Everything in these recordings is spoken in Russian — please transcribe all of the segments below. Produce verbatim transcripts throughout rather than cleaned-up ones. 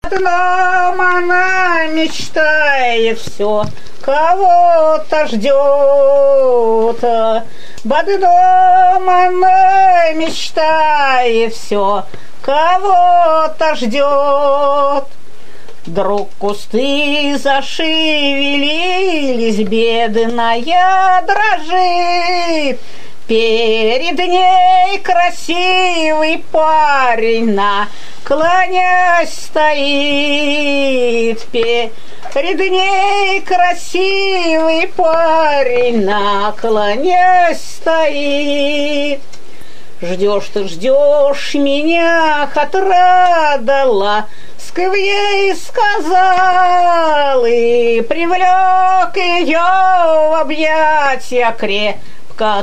одном она мечтает все, кого-то ждет. В одном она мечтает все, кого-то ждет. Вдруг кусты зашевелились, бедная дрожит. Перед ней красивый парень, наклонясь стоит. Перед ней красивый парень, наклонясь стоит. Ждешь ты, ждешь меня, отрадала, ей сказал и привлек ее в объятия, крепко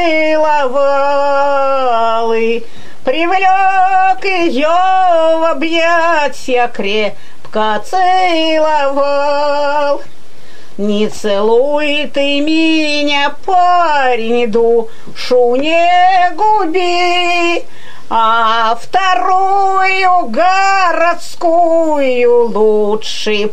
целовал и привлек ее в объятия, крепко целовал. Не целуй ты меня, парень, душу не губи, а вторую городскую лучше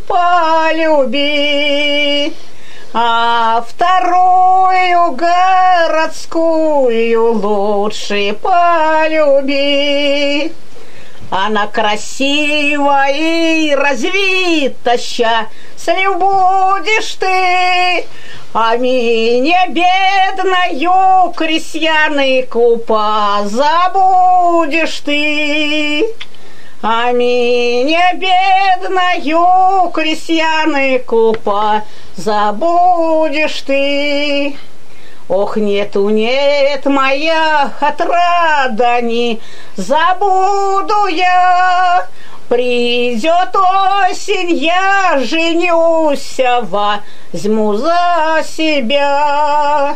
полюби. А вторую городскую лучше полюби. Она красивая и развита, счастлив будешь ты, а меня, бедную крестьянку, позабудешь ты. А меня, бедную крестьянку, позабудешь ты. Ох, нету, нет, моя отрада, не забуду я. Придет осень, я женюсь, возьму за себя.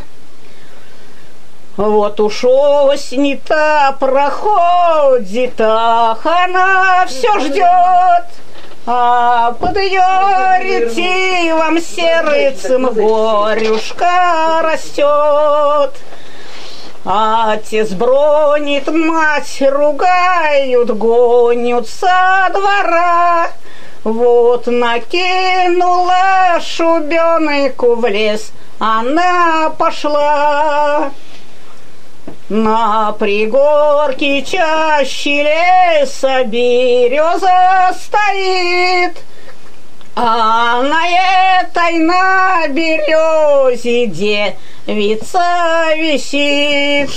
Вот уж осень-то проходит, ах, она все ждет. А под ее ретивом сердцем горюшка растет. Отец бронит, мать ругают, гонят со двора. Вот накинула шубенку в лес, она пошла. На пригорке чаще леса береза стоит, а на этой на березе девица висит.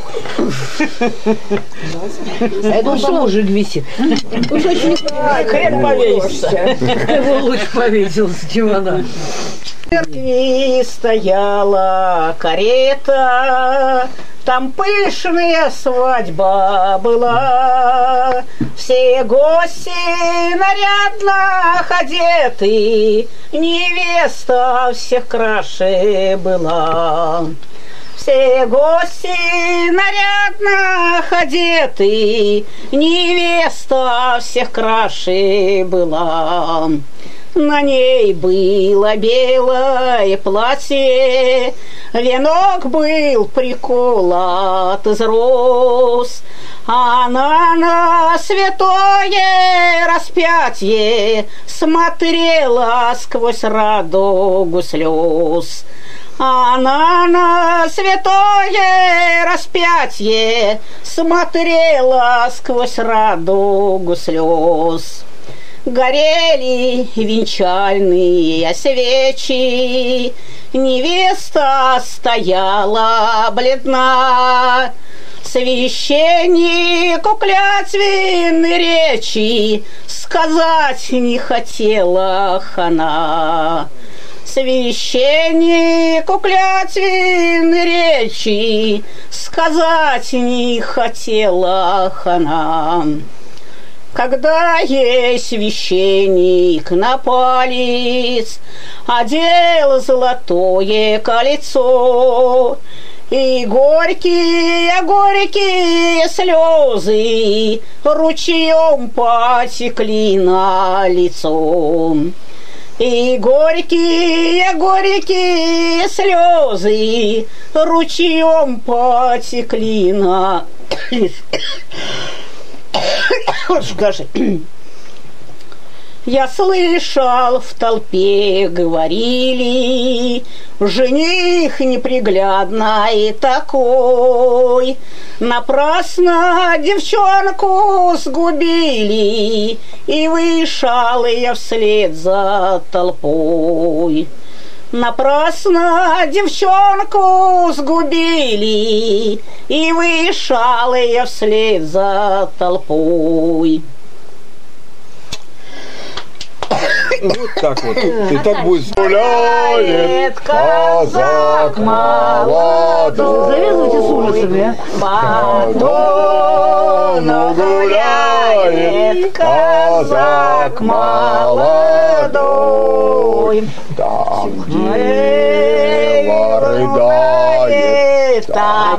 Это он там мужик висит. Уж очень хрен повесится. Его лучше повесился, чем она. В церкви стояла карета, там пышная свадьба была. Все гости нарядно одеты, невеста всех краше была. Все гости нарядно одеты, невеста всех краше была. На ней было белое платье, венок был приколот из роз, она на святое распятие смотрела сквозь радугу слез. Она на святое распятие смотрела сквозь радугу слез. Горели венчальные свечи, невеста стояла бледна. Священнику клятвенной речи сказать не хотела она. Священнику клятвенной речи сказать не хотела она. Когда ей священник на палец одел золотое кольцо, и горькие, горькие слезы ручьем потекли на лицо. И горькие, горькие слезы ручьем потекли на лицо. Скажи. Я слышал, в толпе говорили, жених неприглядный такой. Напрасно девчонку сгубили, и вышел я вслед за толпой. Напрасно девчонку сгубили, и вышел я вслед за толпой. Вот так вот. И так будет. Гуляет казак молодой. Завязывайте с ужасами, а? По дону гуляет казак молодой. Там дева рыдает, там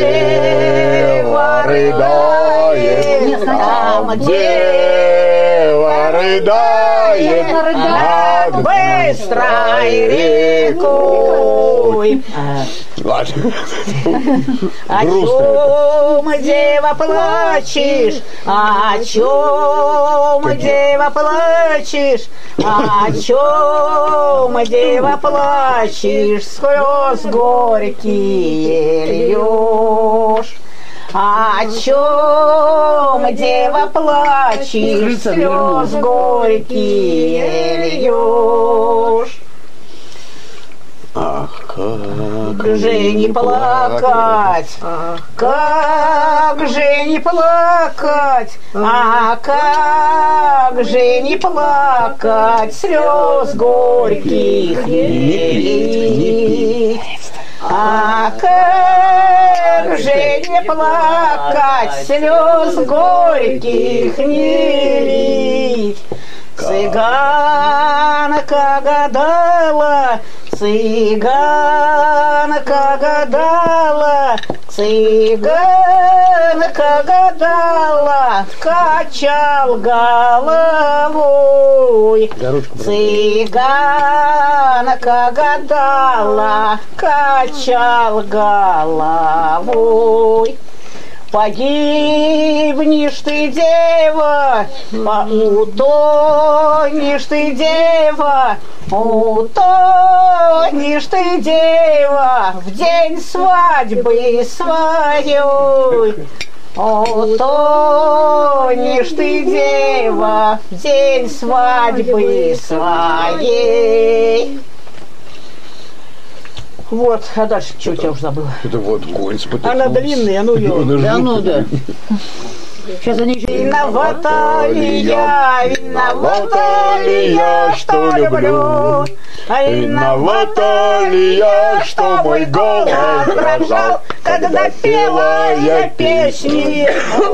дева рыдает, там дева рыдает над быстрой рекой. Ладно. О чем, дева, плачешь? О чем, дева, плачешь? О чем, дева, плачешь? Слез горькие льешь. О чем, дева, плачешь? Слез горькие льешь. Ах, как же не плакать, как же не плакать, а как же не плакать, слез горьких не лить. А как же не плакать, слез горьких не лить. Цыганка гадала, цыганка гадала, цыганка гадала, качал головой. Цыганка гадала, качал головой. Погибнешь ты, дева, утонешь ты, дева, утонешь ты, дева, в день свадьбы своей. Утонешь ты, дева, в день свадьбы своей. Вот, а дальше что у тебя уже забыла? Это вот конь спотыкнулся. Она длинная, ну ее. Да ну да. Сейчас они еще... Виновата ли я, виновата ли я, что люблю? Виновата ли я, что мой голос дрожал, когда пела я песни?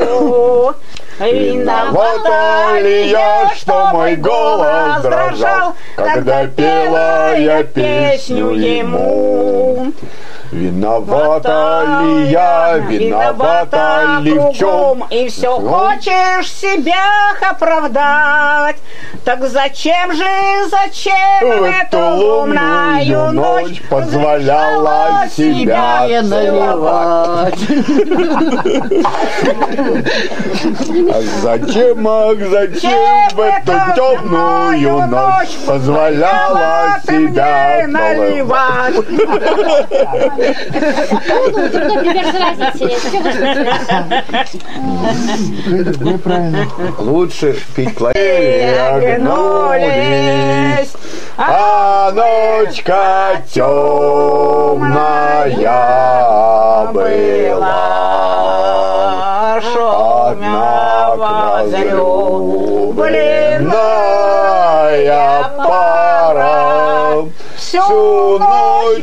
Виновата ли я, что мой голос дрожал, когда пела я песню ему? Виновата ли я, виновата ли в чем? И все хочешь себя оправдать. Так зачем же, зачем в эту лунную ночь позволяла себя наливать? А зачем, ах, зачем в эту темную ночь позволяла себя наливать? Лучше пить плохие, а ночка темная была, однако разлюбленная пара всю ночь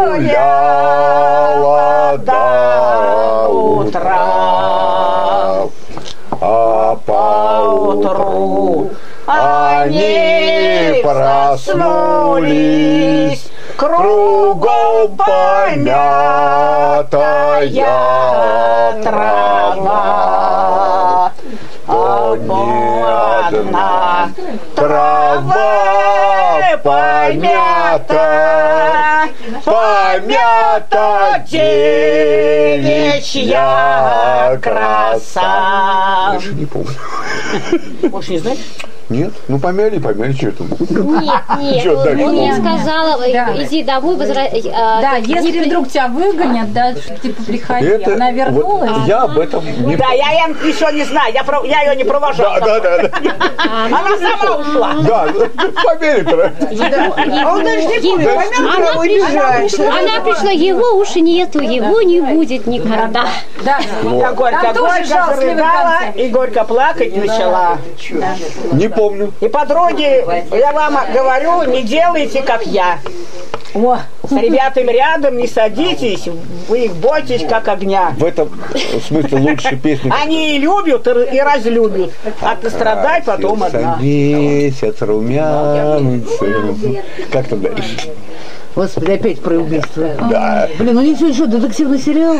гуляла до утра, а поутру они проснулись, кругом помятая трава. Одна трава помята, помята девичья краса. Больше не помню. Больше не знаешь? Нет? Ну помяли, помяли, что это? Нет, нет, Чё, он, дальше? он мне сказал, Да. иди домой, возра... а, Да, не если при- вдруг тебя выгонят, да, что, типа, приходи, Это, она вернулась. вот, я об этом не... Да, я ее еще не знаю, я, про- я ее не провожал. Да, да, да, да. Она сама ушла. Да, помяли-то. А он даже не помнит, Она помянка пришла, уезжает. она пришла, его уж нету, его не будет никогда. Да. Я горько, Там тоже горько жалостливый зарыдала концерт. и горько плакать начала. Не помню. И, подруги, я вам говорю, не делайте, как я. О, С ребятами рядом не садитесь, вы их бойтесь, как огня. В этом смысле лучше песни. Они и любят, и разлюбят. А ты страдай потом одна. Месяц румянцем. Как там дальше? Господи, опять про убийство. Да. Блин, ну ничего, еще детективный сериал.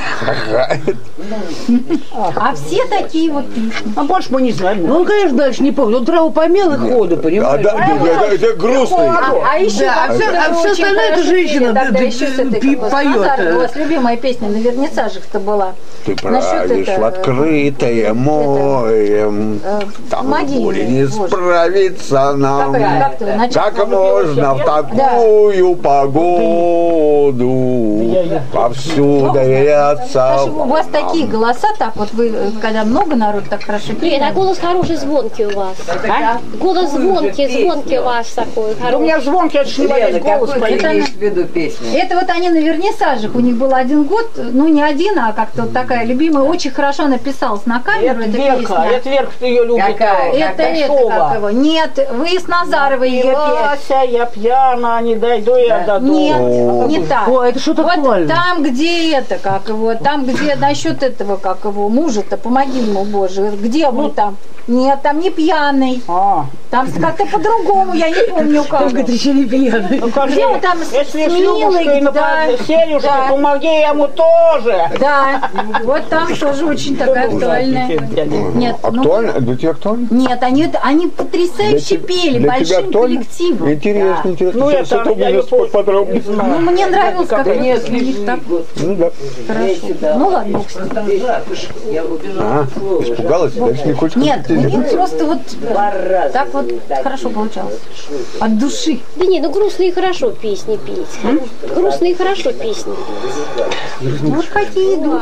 а все такие вот песни. А больше мы не знаем. Ну, он, конечно, дальше не помнит. Он траву помел и ходу, А, понимаешь? да, да, это, это грустный. А еще, Да, а всё- а всё остальное это женщина, тогда да, еще с этой, пи- как бы, с поёт. Назаровой. У вас любимая песня на вернисажах-то была. Ты Насчет правишь это, в открытое море, там могильное, горе не боже. справиться нам. Какая, как ты, начало? Как можно в такую погоду повсюду доверяться? Потому что у вас такие голоса, так вот вы, э, когда много народу так хорошо Нет, пели. а голос хороший, звонкий у вас. А? Голос звонкий, звонкий у вас такой У хороший. меня звонкий, это ж не весь голос Это, поет. в виду песню? это вот они на вернисажах, у них был один год, ну не один, а как-то вот такая любимая, очень хорошо написалась на камеру Это эта Верка, песня. это Верка, ты ее любишь. Какая? Это, это, Большого. как его? Нет, вы с Назаровой ее пели. Вася, я пьяна, не дойду я до дома. Нет, не так. О, это что-то Вот актуально. там, где это, как его, там, где насчет этого, как его, мужа-то, помоги ему, Боже, где вы там? Нет, там не пьяный. А, Там как-то по-другому, я не помню как. Только ты еще не пьяный. ну как Где же, он там с- если с с Любушкой Милой, на да, Сережке, да. помоги ему тоже. Да, вот там тоже очень такая актуальная. Нет, ну, Актуально? Для тебя актуально? нет, они, они Для потрясающе теб- пели, для тебя большим актуально? коллективом. Интересно, интересно. Ну, Сейчас это, это я мне не помню. подробнее. Ну, мне нравилось, как это нет, у них так Ну да. хорошо. Ну ладно, бог с ним. А, испугалась? Дальше не хочешь? Нет, у них просто вот так вот хорошо получалось. От души. Да не, ну грустные хорошо песни петь. Грустные хорошо песни петь. Вот какие идут.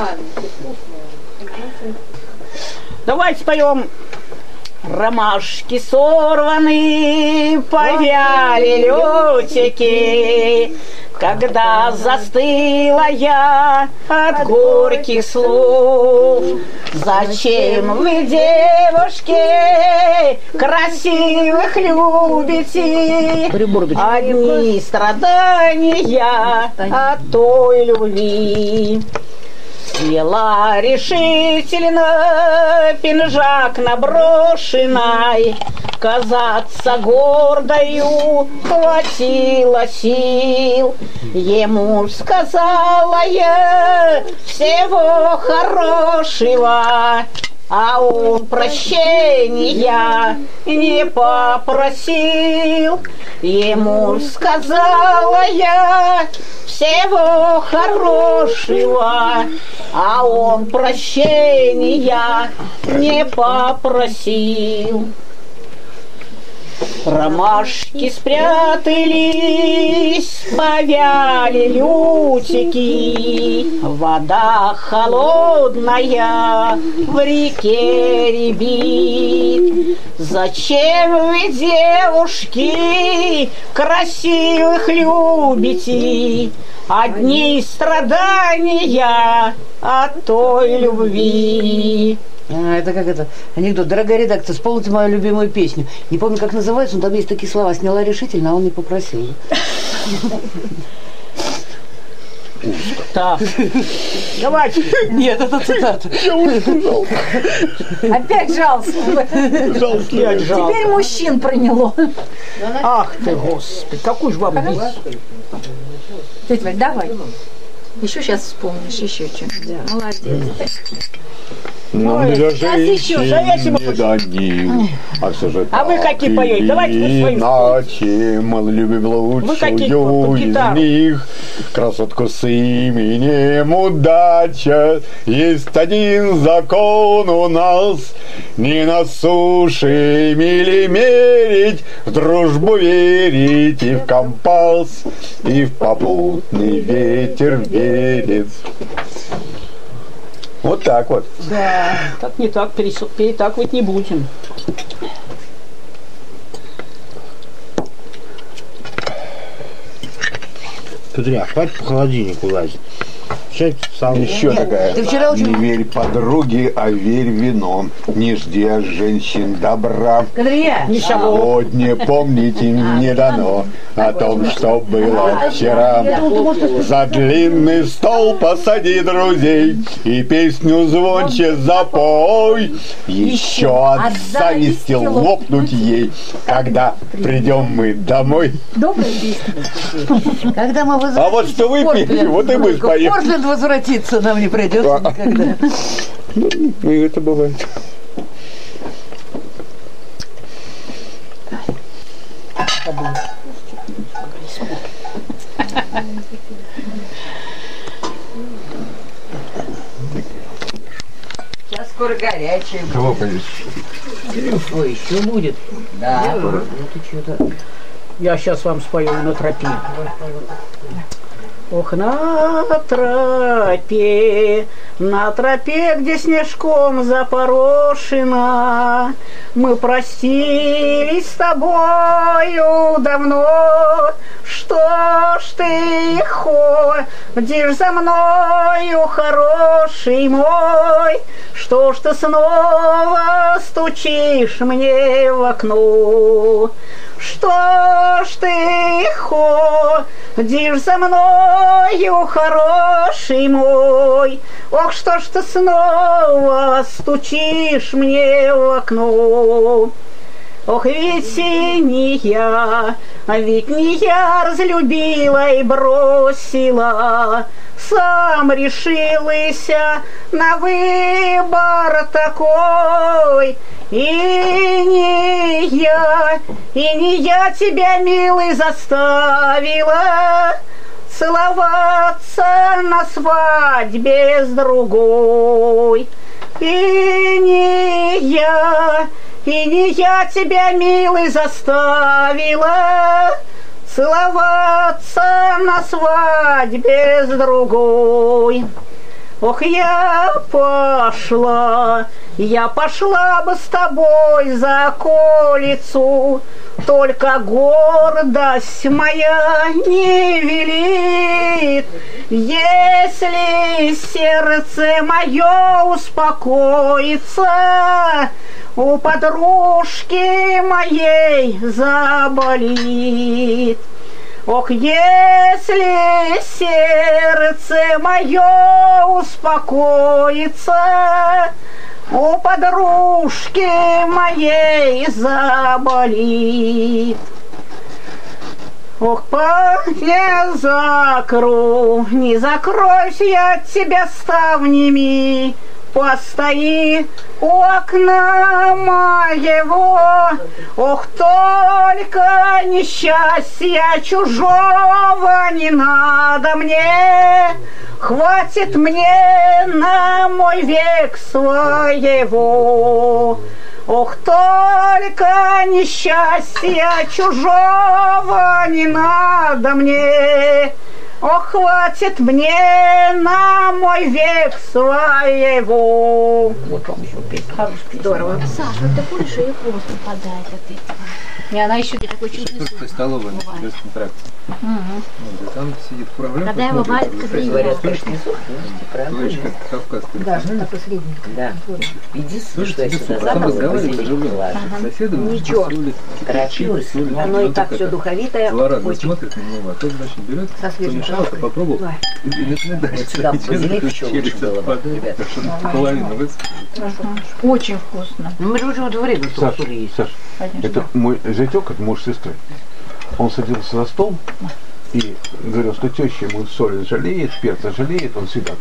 Давайте споем. Ромашки сорваны, повяли лютики, когда застыла я от горьких слов. Зачем вы, девушки, красивых любите? Одни страдания от той любви. Взяла решительно пинжак наброшенный, казаться гордою хватило сил. Ему сказала я всего хорошего, а он прощения не попросил. Ему сказала я всего хорошего, а он прощения не попросил. Ромашки спрятались, повяли лютики, вода холодная в реке рябит. Зачем вы, девушки, красивых любите? Одни страдания от той любви. А, это как это, анекдот. Дорогая редакция, вспомните мою любимую песню. Не помню, как называется, но там есть такие слова. Сняла решительно, а он не попросил. Так, давайте. Нет, это цитата. Опять жалостливо. Опять жалко. Теперь мужчин проняло. Ах ты, Господи, какой же вам вид. Тетя Валь, давай. Еще сейчас вспомнишь, еще что-нибудь. Молодец. Нам Ой, для сейчас еще, женщин зависимо не дадим. А все же А вы какие поете? Давайте вы свои иначе мы любим лучшую какие под из гитару? них. Красотку с именем удача. Есть один закон у нас. Не на суше мили мерить, в дружбу верить и в компас, и в попутный ветер верить. Вот так вот. Да, так не так, перес- перетакивать не будем. Кудря, хватит по холодильнику лазить. Сейчас сам Еще Нет, такая. ты вчера очень- Не верь подруге, а верь вино. Не жди от женщин добра. Кадрия, Сегодня помните не дано о том, что было вчера. За длинный стол посади друзей и песню звонче запой. Еще от зависти лопнуть ей, когда придем мы домой. когда мы возвратимся А вот что вы в пели, Портленд, вот и мы в споем. Портленд возвратиться нам не придется никогда. Ну и это бывает. Сейчас скоро горячее. Кого, конечно? Ой, еще будет. Да. Ну ты что-то... Я сейчас вам спою на тропе. Ох, на тропе, на тропе, где снежком запорошена, мы простились с тобою давно. Что ж ты ходишь за мною, хороший мой? Что ж ты снова стучишь мне в окно? Что ж ты ходишь за мною, хороший мой? Ох, что ж ты снова стучишь мне в окно? Ох, ведь не я, а ведь не я разлюбила и бросила, сам решилася на выбор такой. И не я, и не я тебя, милый, заставила целоваться на свадьбе с другой. И не я, и не я тебя, милый, заставила целоваться на свадьбе с другой. Ох, я пошла, я пошла бы с тобой за околицу, только гордость моя не велит. Если сердце мое успокоится, у подружки моей заболит. Ох, если сердце мое успокоится, у подружки моей заболит. Ох, не закрою, не закройся я от тебя ставнями, постои у окна моего. Ох, только несчастья чужого не надо мне, хватит мне на мой век своего. Ох, только несчастья чужого не надо мне, ох, хватит мне на мой век своего. Вот вам еще песня. Здорово. Саша, ты куришь, и хвост выпадает от этого. И она еще такой чудный Тут столовая на Сибирском тракте. Вот, и там сидит фуражер. Когда его варят, Говорят, конечно, не слушай, Слышишь, как кавказский. должны на последний. Да. Единственное, что я сюда Потом забыла, разговаривали, базилик оживленно. положить. Соседом Ничего. соли, Торопилась. соли. Оно и так все духовитое. Злорадно Очень. смотрит на него, а тот, значит, берет, Со свежей помешал, травкой. попробовал. Ой. И начинает дальше. сюда в базилик еще лучше было бы, ребята. Половину высыпать. Очень вкусно. Ну, мы же уже вот время Саш, соли есть. Саш, это мой зятек, это муж сестры. Он садился за стол и говорил, что теща ему соли жалеет, перца жалеет, он всегда говорит,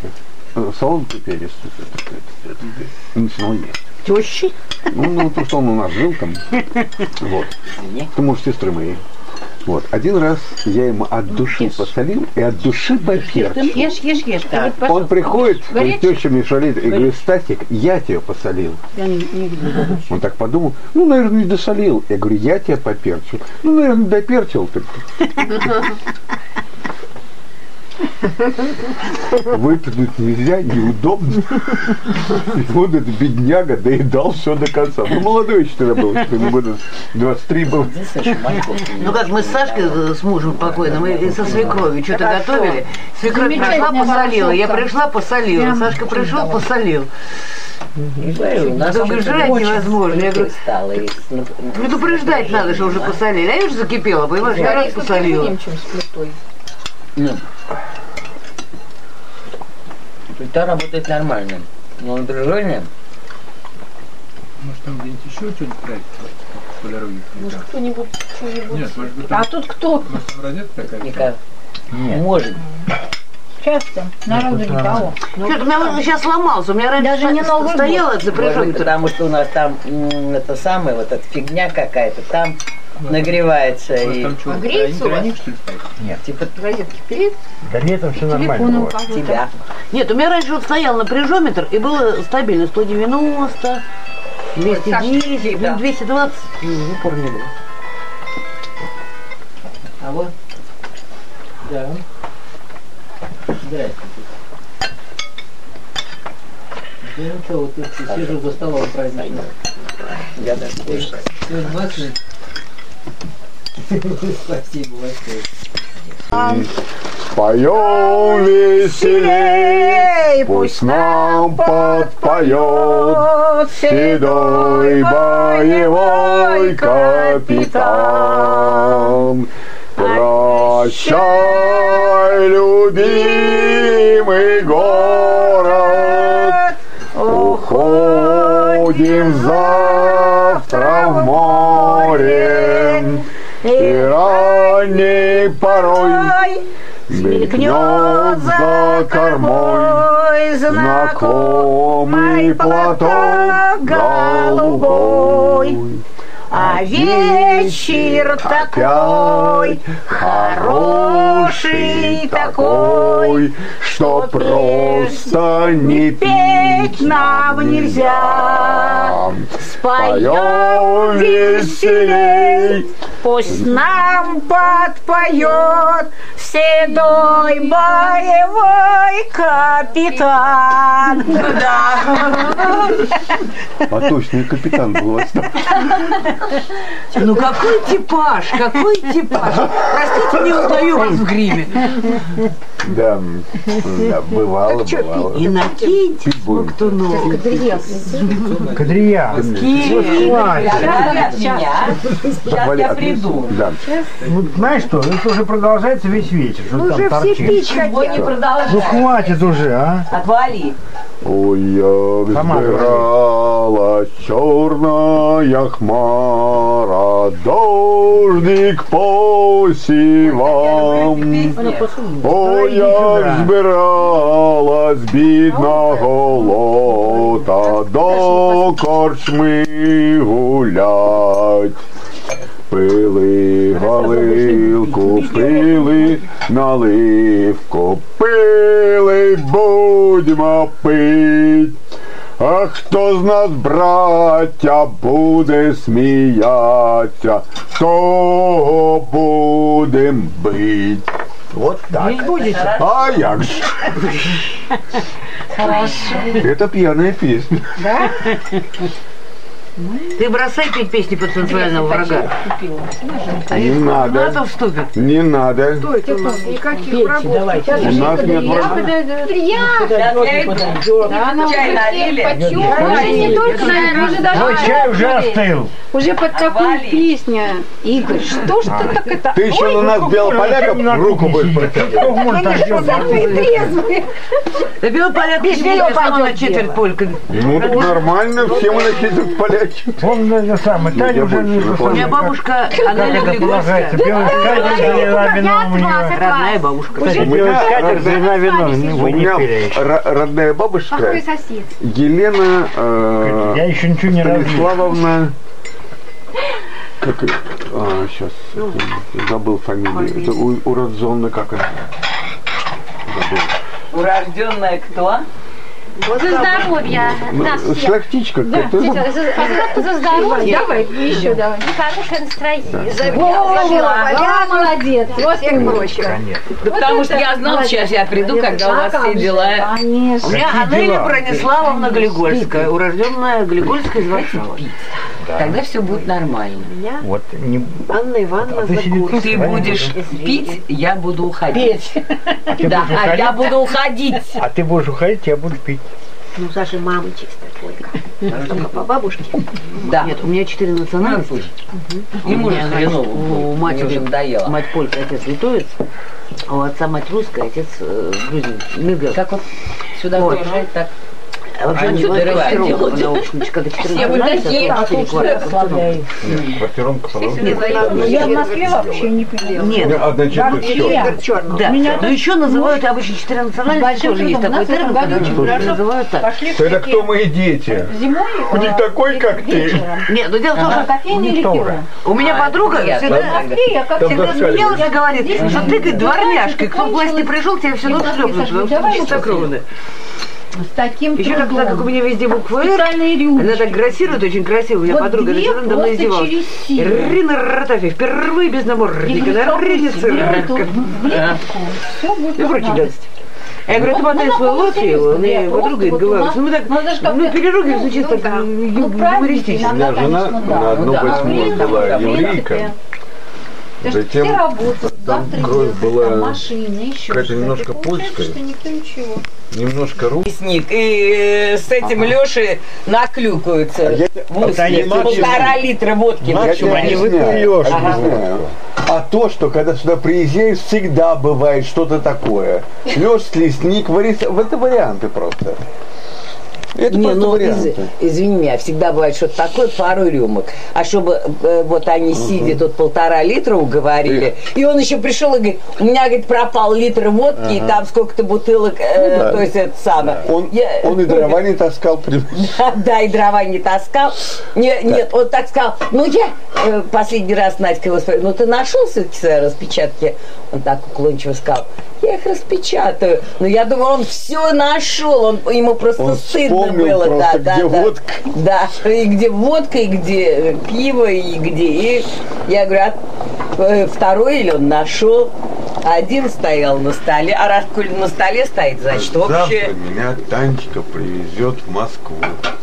солодкий перец. И начинал есть. Тещи? Ну, ну, потому что он у нас жил там. Вот. Ты муж сестры моей. Вот. Один раз я ему от души посолил и от души поперчил. Ешь, ешь, ешь. Так. Он приходит, говорит, теща мне шалит, и говорит, Стасик, я тебя посолил. Я не, не видела. Он так подумал, ну, наверное, не досолил. Я говорю, я тебя поперчил. Ну, наверное, доперчил ты. Выпрыгнуть нельзя, неудобно. И вот этот бедняга доедал все до конца. Ну, молодой еще тогда был, ему года двадцать три был. Ну как, мы с Сашкой, с мужем покойным, и со свекровью что-то готовили. Свекровь пришла, посолила. Я пришла, посолила. Сашка пришел, посолил. Только жрать невозможно. Я говорю, предупреждать надо, что уже посолили. А я уже закипела, понимаешь, я раз посолила. Нет. Плита работает нормально. Но напряжение... Может там где-нибудь еще что-нибудь проект по дороге? Может кто-нибудь что-нибудь... Нет, может быть, А тут кто? может там розетка такая? Никак. Нет. Может. Часто. Народу никого. Что-то у меня вот сейчас сломался. У меня раньше Даже не Новый стояла Может, запряженка. потому что у нас там м, это самое, вот эта фигня какая-то, там нагревается Может, и там что, греется у вас? тройник, что ли, стоит? типа розетки перед Да летом все нормально Телефоном бывает. как-то. тебя. Нет, у меня раньше вот стоял напряжометр, и было стабильно сто девяносто, двести десять, да. ну, двести двадцать, в упор не было. А вот. Да. Здрасте. Ну что, вот тут сижу за столом праздничным. Я даже больше. Сегодня двадцать. Спасибо большое. Поем веселей, пусть нам подпоет седой боевой капитан. Прощай, любимый город, уходим завтра в море, и ранней порой мелькнет за кормой знакомый платок голубой. А вечер такой, хороший такой, что просто не петь нам нельзя. Споем веселей, пусть нам подпоет седой боевой капитан. А точно, и капитан был остался. Ну какой типаж, какой типаж. Простите, не узнаю вас в гриме. Да, да, бывало, бывало. И накиньте Чуть больно. Смоктунов. Кадрия. Сейчас я приду. Да. Ну, знаешь что, это уже продолжается весь вечер. Что Уже там все торчит. пить хотят. Ну хватит уже, а? Отвали. Ой, як Сама збиралась чорная хмара, дождик по сівам. Ой, як збиралась бідна голота до корчми гулять. Пили галилку, пили наливку, пили, будьмо пить. А хто з нас, браття, буде сміятися, того будем бить. Вот так. А як же? Это пьяная песня. Да? Ты бросай петь песни потенциального врага. Не надо. НАТО вступит. Не надо. Никаких врагов. У нас нет врагов. Да, она уже всем потёрла. Уже не только, наверное, уже даже... Ой, чай уже остыл. Уже под такую песню. Игорь, что ж ты так это... Ты еще на нас, белополяков, руку будешь протягивать. Они же самые трезвые. Да белополяк Без не будет, белого она на пойдёт четверть дело. полька. Ну, так нормально, все мы на четверть поляков. Он это самое, Таня уже не У меня бабушка, она Глигольская. Белый скатерть, залила вино у нее. Родная бабушка. Белый скатерть, залила вино. У меня р- родная бабушка Какой сосед? Елена э, Я еще ничего не развил. Станиславовна. Как, а, сейчас забыл фамилию. Это у, урожденная как она? Забыл. Урожденная кто? За здоровье нас всех. Шляхтичка. Да, как-то. за, за- за- за здоровье. Давай, еще давай. И хорошее настроение. За О, молодец. Вот как проще. Да потому что я знала, сейчас я приду, когда у вас все дела. Конечно. У меня Анеля Брониславовна Глигольская, урожденная Глигольская, зваться Пить. Тогда все будет нормально. Вот, не... Анна Ивановна Закурская. Ты будешь пить, я буду уходить. А ты Да, будешь а я уходить? буду уходить. А ты будешь уходить, я буду пить. Ну, Саша, мама чистая только. Только по бабушке. Да. Нет, у меня четыре национальности. Ему же хреново. У матери уже надоело. мать полька, отец литовец, а у отца мать русская, отец э, грузин. Мигрел. Как вот сюда Вот. приезжать, так. А вообще А не что бывает ты квартировка, делать? она, в общем, когда Все четырнадцать вы нравится, такие, то а четыре тут квартиры. Нет, квартирунка подобная. Я в Москве вообще не понимаю. Нет, Одна черта. да. Но еще называют обычно четыре национальности, тоже есть такой термин, когда очень называют так. Это кто мои дети? Зимой Не такой, как ты. Нет, но дело в том, что кофейня или пиво? у меня А, подруга приятно. всегда, В Москве я как всегда смеялась и говорит, что ты, говорит, дворняжка, кто в власти пришел, тебе все равно шлепнут, потому что чистокровные. с таким Еще как, так как у меня везде буква «Р», специальные рюмочки. она так грассирует очень красиво. У меня Вот подруга две Ричард давно просто издевалась. через силу. Ирина Ротафи впервые без намордника на рынице. Все будет И прочие нормально. гадости. Я говорю, ты мотай Ну, свой на лодки, полуцаризм, мне да, подруга говорит, просто вот у говорит, нас- ну мы так, ну, это ж как-то- ну переругиваемся ну, чисто ну, да. Ну, юмористично. правильно, У меня жена конечно, да. на одну Да. восьмую Да. была Да. еврейка. Потому что Затем все работают, там завтра кровь идет, была там машины, еще какая-то что-то. немножко И получается, польская. что никто ничего. Немножко русская. Мясник. И с этим Лешей наклюкаются. Я- в устье. они Полтора литра водки. Я Максим, тебе они объясняю, выпили Лешу. объясняю. А то, что когда сюда приезжаешь, всегда бывает что-то такое. Лёш, лесник, вари- в это варианты просто. Это Не, просто ну, из- варианты. извини меня, всегда бывает что-то такое, пару рюмок. А чтобы э, вот они сидя тут полтора литра уговорили, и он еще пришел и говорит, у меня, говорит, пропал литр водки, и там сколько-то бутылок, э, Ну да. то есть это самое. Он, Я- он и дрова не таскал. при- Да, да, и дрова не таскал. Не, нет, он так сказал, ну я э, последний раз Надька его спросила, ну ты нашел все-таки свои распечатки? Он так уклончиво сказал, я их распечатаю. Но я думаю, он все нашел, он, ему просто Он стыдно вспомнил было. просто, да, где да, да. водка. Да, и где водка, и где пиво, и где. И я говорю, а э, второй или он нашел? Один стоял на столе, а раз коль на столе стоит, значит, Завтра общее. меня Танечка привезет в Москву.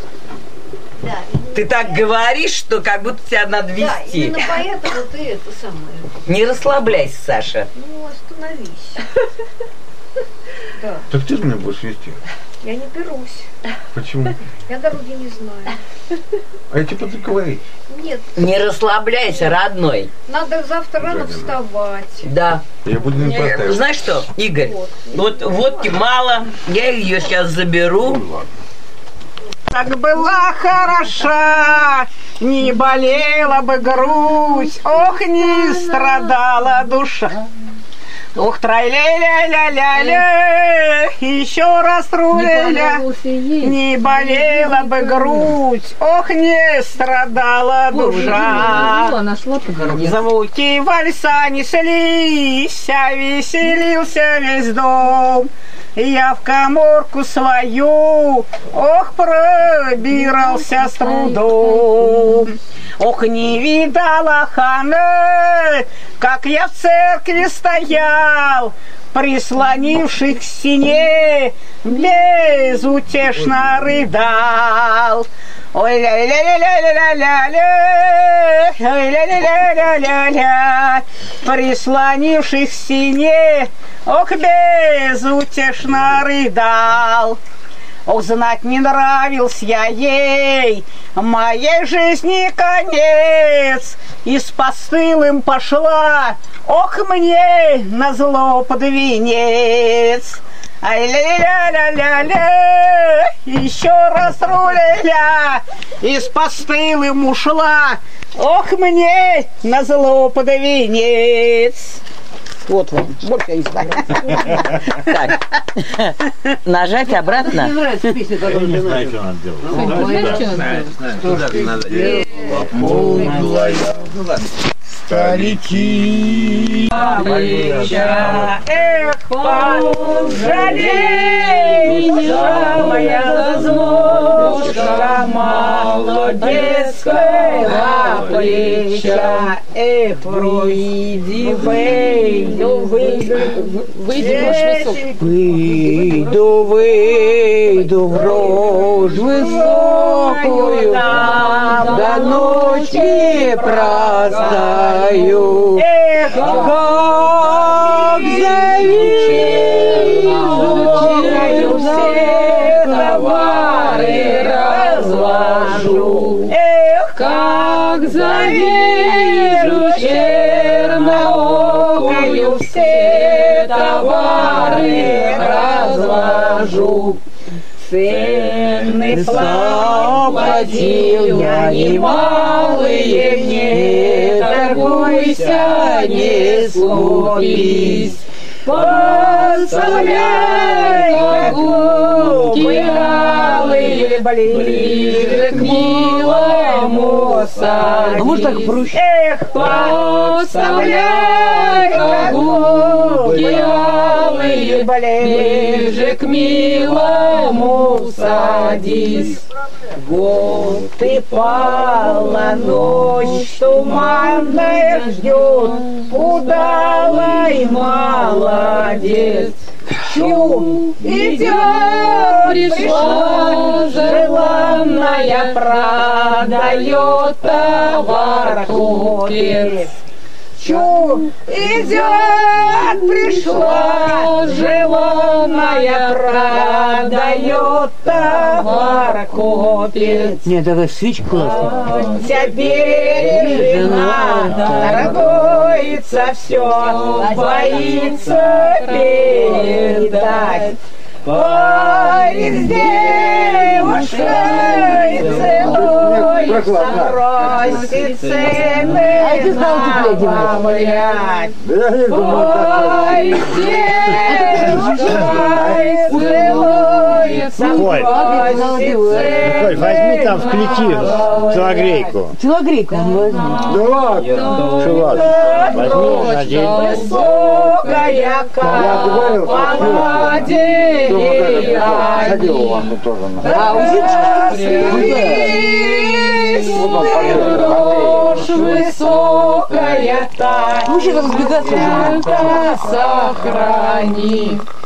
Ты так говоришь, что как будто тебя надо Да, вести. именно поэтому ты это самое. Не расслабляйся, Саша. Ну, остановись. Да, Так ты же меня будешь везти. я не берусь. Почему? Я дороги не знаю. А я тебе буду говорить. Нет, Не расслабляйся, родной. надо завтра рано вставать. Да. Я буду не Э, поставить. Знаешь что, Игорь, Вот. вот водки мало, я ее сейчас заберу. Так была хороша, не болела бы грудь, ох, не страдала душа. Ох, трай-ля-ля-ля-ля-ля, еще раз тру-ля-ля, не болела бы грудь, ох, не страдала душа. Нашла Звуки вальса неслись, а веселился весь дом. Я в каморку свою, ох, пробирался с трудом. Ох, не видала ханы, как я в церкви стоял, прислонившись к стене, безутешно рыдал. Ой, ля-ля-ля-ля-ля-ля-ля, ой, ля-ля-ля-ля-ля-ля, прислонившись к стене, ох, безутешно рыдал. Ох, знать не нравился я ей, моей жизни конец, и с постылым пошла, ох, мне назло под венец. Ай-ля-ля-ля-ля-ля, еще раз руля-ля, и с постылым ушла. Ох, мне назло подавинец. Вот вам, больше я не знаю. Так, нажать обратно. Мне нравится песня, которую ты Знаешь, начал. что надо делать? Ну ладно. Старики. Эх, пожалей меня, моя зазмушка молодецкая плеча. Эх, выйди, выйду, выйду, Выйди в рожь высокую. выйду, выйду в рожь высокую, до ночи простою. Эх, как завижу, все товары разложу. Эх, как завижу, черноокую, все товары разложу. Цены заплатил я немалые, не торгуйся, не скупись. Подставляй губки алые, ближе к милому садись. А может так проще? Эх, подставляй губки алые, ближе к милому садись. Вот и пала ночь, туманная ждет, удалой молодец. Чу, идет, пришла, желанная, продает товар купец. Чу, идет, пришла, желанная, продает товар купец. Нет, такая свечка классная. Тебя бережена, торгуется все, боится передать. Парень с девушкой целуется, просит цены добавлять. Парень с девушкой целуется, Коль, просит цены. Коль, возьми там в клети телогрейку. Телогрейку он возьми. Да ладно. Что ладно? Возьми, надень. Высокая капа Ходил у вас тут тоже. а высокая та, Ну, еще разбегаться сохрани.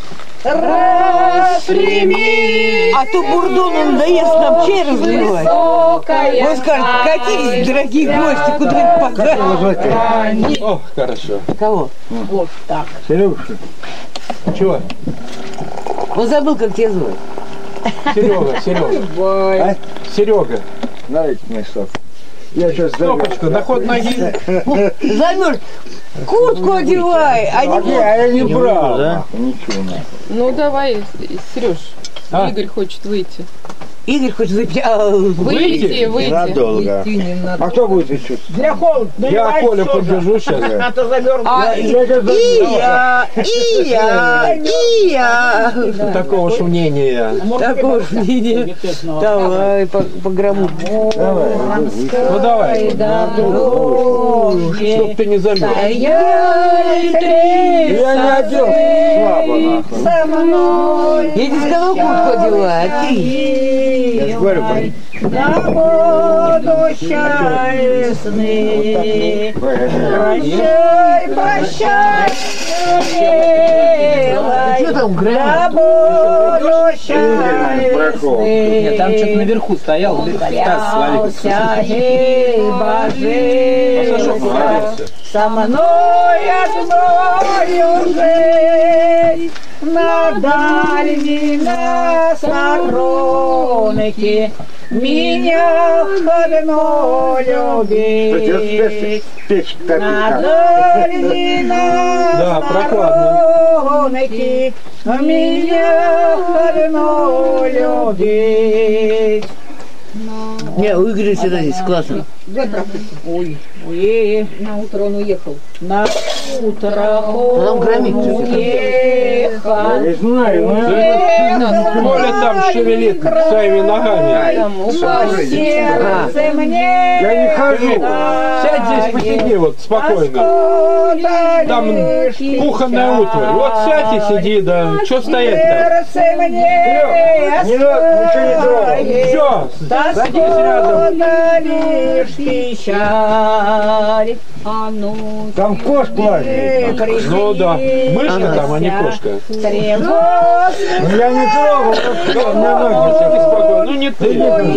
Распрями. А то бурдон он даст нам чай разливать. Он скажет, катились, дорогие гости, куда-нибудь погнали. О, хорошо. Кого? Вот так. Сережка. Чего? Он забыл, как тебя зовут. Серега, Серега. А? Серега. Знаете, мне что? Я сейчас Стопочка, доход ноги. Замерз. Куртку одевай, а не А я не брал. да? Ничего. Ну давай, Сереж. А? Игорь хочет выйти. Игорь хочет выпить. А, Выйти, выйти. Ненадолго. А кто будет еще? Для холода. Я Коля подержу сейчас. А то замерз. А, и я, и я, и я. Такого ж мнения. Такого ж мнения. Давай, по, по грамму. Ну давай. Чтоб ты не замерз. Я Я не одел. Слабо нахуй. со мной. Я тебе сказал куртку одевай, а ты? Я же говорю, На воду счастный. Прощай, прощай, милая. Что там, На грамм? воду счастный. Нет, там что-то наверху стоял. Клялся ей божиться, со мной одною жить. На дальней, на сторонке, меня одно любить. На дальний нас сторонки, меня одно любить. Не, у Игоря всегда здесь классно. Ой, ой, На утро он уехал. на утро Там громит. уехал. Не знаю, но Коля там шевелит своими ногами. По сердце мне Я не хожу. Сядь здесь, посиди вот спокойно. Там кухонная утварь. Вот сядь и сиди, да. Че стоять-то? сердце мне Не надо, ничего не трогай. Все, садись рядом. тоска лишь печаль. А ну, Там кош плавает. Ну да, мышка там, а не кошка. Тревожно. Я не трогал, мне ноги спокойно. Ну не ты,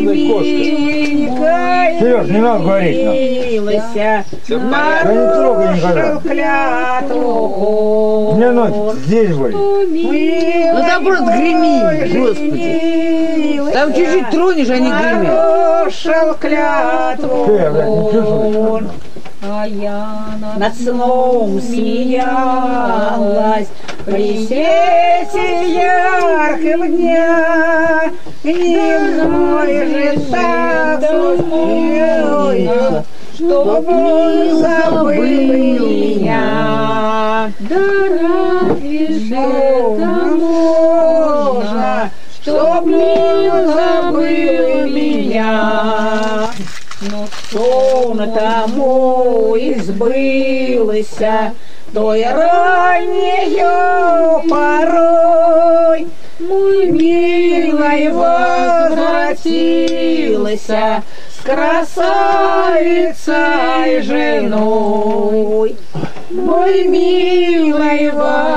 кошка. Сереж, не надо говорить нам. Да не трогай никогда. У меня ноги здесь были. Ну там просто гремит, господи. Там чуть-чуть тронешь, они гремят. Нарушил клятву. Ты, я, блядь, не чувствую. а я Над сном смеялась при свете яркого дня. Дневной же так смеется, чтоб не забыл меня. Да разве же это можно, чтоб не забыл меня. Но Сон тому избылось той раннею порой. Мой милой возвратилась с красавицей женой. Мой милой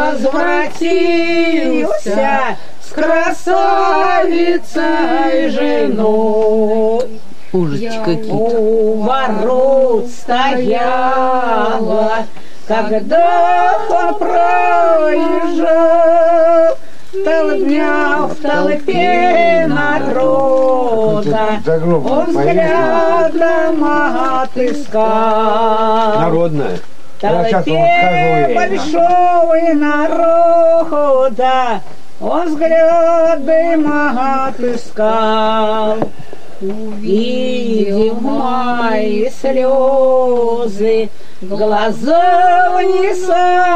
возвратился с красавицей женой. Ужасти какие-то. У ворот стояла, когда он проезжал, толпня в толпе народа, он взглядом отыскал. Народная. В толпе большого народа он взглядом отыскал. Увидев мои слезы, глаза вниз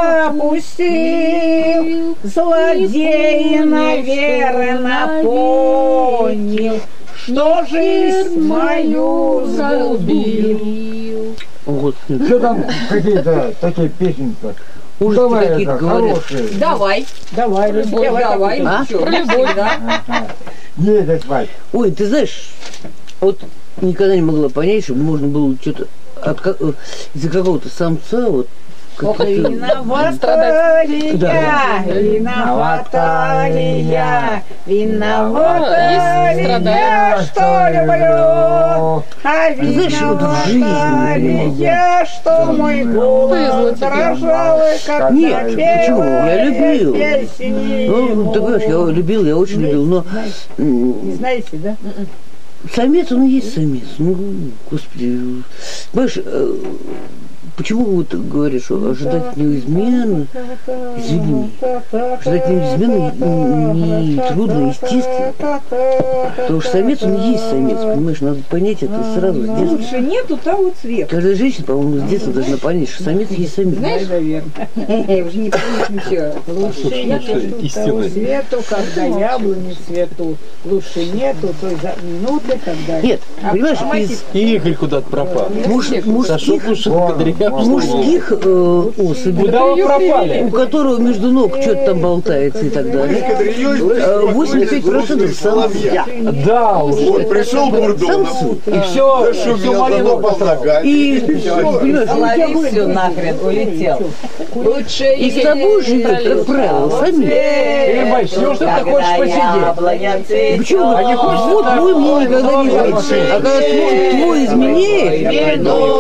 опустил, злодей, наверное, понял, что жизнь мою загубил. Господи. Что там какие-то такие песенки? Ужасы какие-то говорят. давай, Давай, распевай. давай, А? Про любовь, да? Едет спать. Ой, ты знаешь, вот никогда не могла понять, что можно было что-то от ка- из-за какого-то самца вот как-то... Виновата ли я, виновата ли я, виновата ли я, что люблю, а виновата ли я, что мой голос дрожал, как Нет, почему? Я любил. Ну, ты понимаешь, я любил, я очень любил, но Не знаете, да? самец, он и есть самец. Ну, господи, понимаешь, э, почему вот говоришь, что ожидать от него измены, извини, ожидать от него измены не трудно, естественно. Потому что самец, он и есть самец, понимаешь, надо понять это сразу с детства. Лучше нету того цвета. Каждая женщина, по-моему, с детства должна понять, что самец есть самец. Знаешь, наверное. Уже не помнишь ничего. Лучше нету того цвету, когда яблони цветут. Лучше нету той за- минуты, когда... Нет, понимаешь, из И Игорь куда-то пропал. муж- Сошел мужских, слушать кудрявый. мужских э, особей, Куда вы пропали? у которого между ног что-то там болтается и так далее, э, восемьдесят пять процентов самцы. Да, уже. Вот пришел Бурдонов, Самцы. И все, все зашумел малину за под ногами. И, понимаешь, Лови все нахрен, улетел. Лучше и с тобой живет, как правило, самец. Эй, что ты хочешь посидеть? Почему? А не хочешь Вот так? мой мне никогда не нравится. А когда твой, твой изменяет,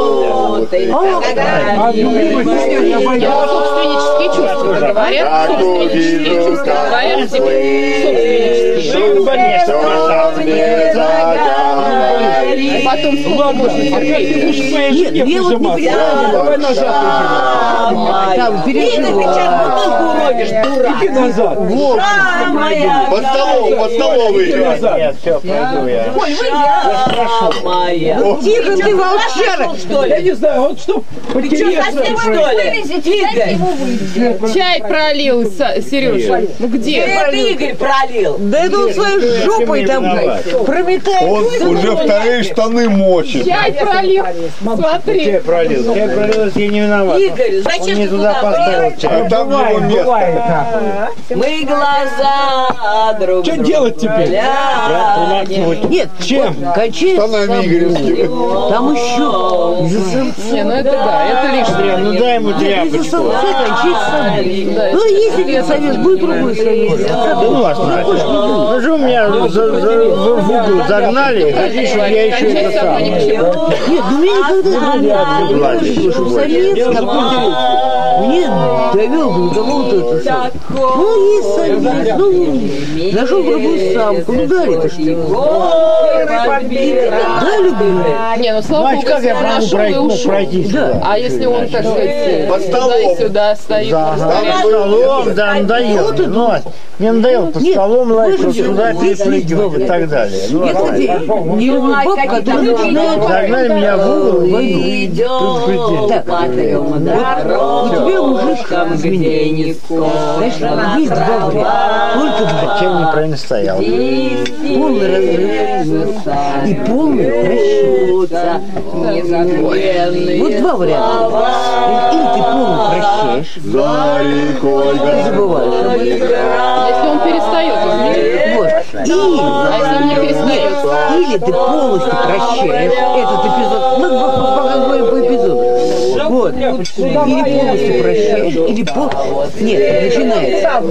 А любимый я боюсь. Собственнические чувства говорят. Так Собственнические увижу, чувства как говорят тебе. ты Собственнические. что мне загадал. потом сколько можно терпеть? Нет, я вот не понимаю. Давай назад. Там Игорь, ты сейчас бутылку уронишь, дурак. Иди назад. Душа моя. Под столом, под столом Иди играй. назад. Нет, все, пойду я. Душа моя. Тихо, ты волчара. Нашел, что Я ли? не знаю, вот что Ты что, совсем, что ли? Игорь. Чай пролил, Сережа. Ну где? Это Игорь пролил. Да это он своей жопой там прометает. Он уже вторые штаны мочит. Чай пролил. Смотри. Чай пролил. Чай пролил, я не виноват. Игорь, Он зачем мне ты туда туда поставил влез? чай. А там его место. Мы глаза друг Что другу делать теперь? глянем. Нет, Чем? кончается Штанами сам. игоревскими. Там еще из-за самца. Не, ну это да, это лишнее. Ну дай ему Нет, из-за тряпочку. самца кончается сам. Ну, есть один совет, будет другой совет. Да ну вас нафиг. Ну же у меня за- за- в угол загнали, хотите, чтобы я еще это сам. Нет, ну меня никогда не говорили, что совет такой. Мне довел до кого-то это сам. Ну, есть совет, ну, нашел другую самку, ну дали-то что? Да, люблю. Не, ну слава Значит, богу, как если я он могу нашел и пройти, ну, ушел. пройти сюда? А если он, так сказать, Под туда столом. и сюда стоит? Да, просто под рядом? столом, да, надоело. Ну, а мне надоело под Нет, столом лазить, вы вот же сюда здесь перепрыгивать и есть так далее. Ну, Я, кстати, а не люблю баб, которые начинают... загнали меня в угол и Идем Так, по трем у тебя мужик изменяет. Знаешь, есть два варианта. Только два. чем неправильно стоял. Полный разрыв и полный прощай. Вот два варианта. Или ты полный прощаешь, За рекой не забываешь об этом. Если он перестает изменять. Вот. Или, А если он не перестает? или ты полностью прощаешь этот эпизод. Мы пока говорим по эпизоду. Вот. Или полностью прощаешь, или по... Нет, начинается.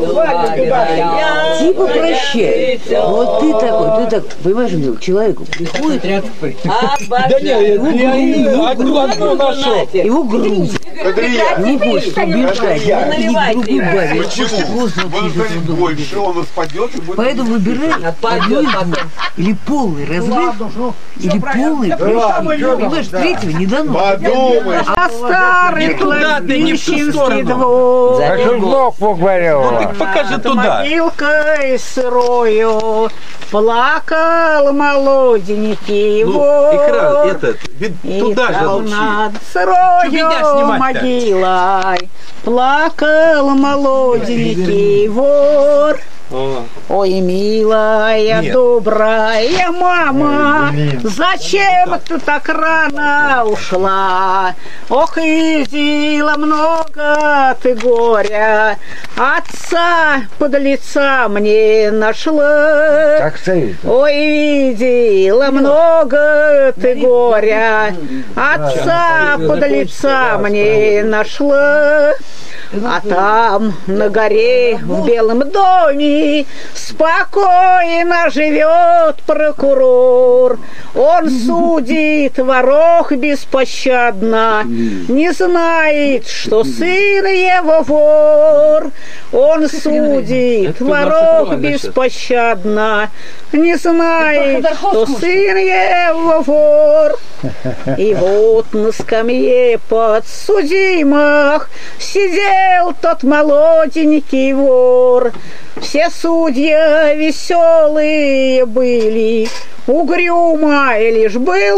Типа прощай. Вот ты такой, ты так, понимаешь, Мил, человеку приходит, Да нет, я я одну одну нашел. его грузит, ему хочется убежать, и к другой бабе. Почему? Больше он спадет и будет... Поэтому выбирай одну из двух. Или полный разрыв, или полный прощай. Понимаешь, третьего не дано. Подумай. А старый кладбищенский двор, А что Бог поговорил? Покажи туда. могилкой сырою, плакал молоденький его. Ну, экран этот, вид- И туда же там лучи. над Чё меня сырою снимать-то? могилой плакал молоденький вор. О, Ой, милая, Нет. добрая мама, зачем ты так рано ушла? Ох, и видела много ты горя, отца подлеца мне нашла. Как стоит? Ой, видела много ты горя, отца подлеца мне нашла. А там на горе в белом доме спокойно живет прокурор. Он судит ворох беспощадно, не знает, что сын его вор. Он судит ворох беспощадно, не знает, что сын его вор. И вот на скамье подсудимых сидел тот молоденький вор. Все судья веселые были, угрюмый лишь был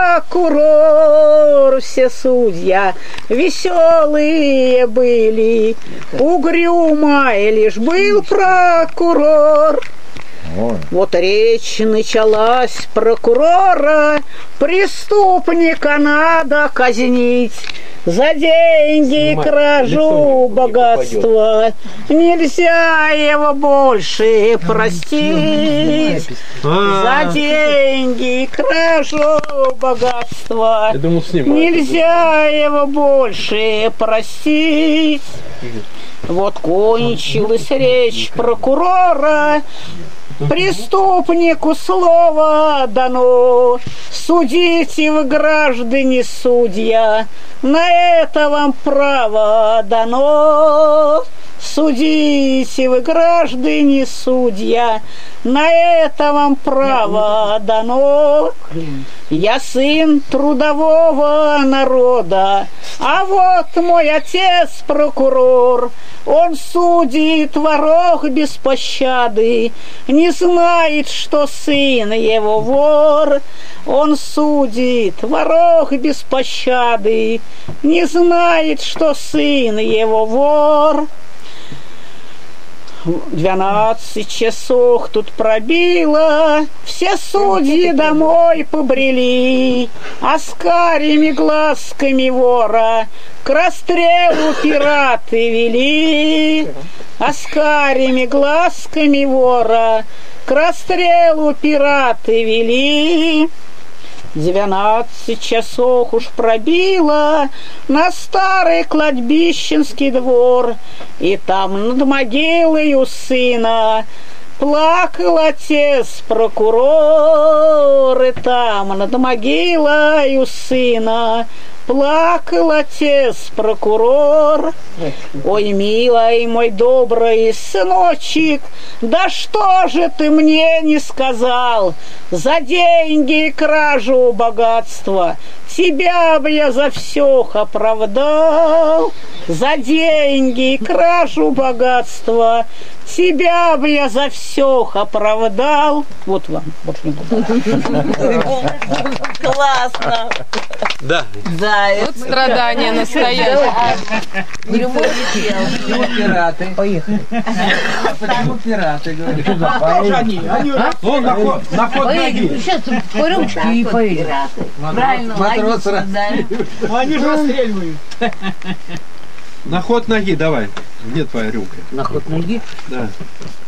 прокурор. Все судья веселые были, угрюмый лишь был прокурор. Вот речь началась прокурора, преступника надо казнить. За деньги и кражу богатства нельзя его больше простить. За деньги и кражу богатства Я думал, снимаю. нельзя его больше простить. Вот кончилась речь прокурора, преступнику слово дано. Судите вы, граждане, судья, на это вам право дано. Судите вы, граждане, судья, на это вам право дано. Я сын трудового народа, а вот мой отец прокурор. Он судит ворох без пощады, не знает, что сын его вор. Он судит ворох без пощады, не знает, что сын его вор. Двенадцать часов тут пробило, все судьи домой побрели, а с карими глазками вора к расстрелу пираты вели. А с карими глазками вора к расстрелу пираты вели. Двенадцать часов уж пробило на старый кладбищенский двор, и там над могилою сына плакал отец прокурор, и там над могилою сына плакал отец прокурор. Ой, милый мой добрый сыночек, да что же ты мне не сказал? За деньги и кражу богатства тебя бы я за все оправдал. За деньги и кражу богатства тебя бы я за все оправдал. Вот вам, больше не буду. Классно. Да. Да, Вот страдания настоящие. Почему пираты? Поехали. Почему пираты? Тоже они, они Ну, на ход, на ход ноги. Сейчас по рюмочке и поедем. Правильно, Матрос логично, да. они же расстреливают. На ход ноги давай. Где твоя рюмка? На ход ноги. Да.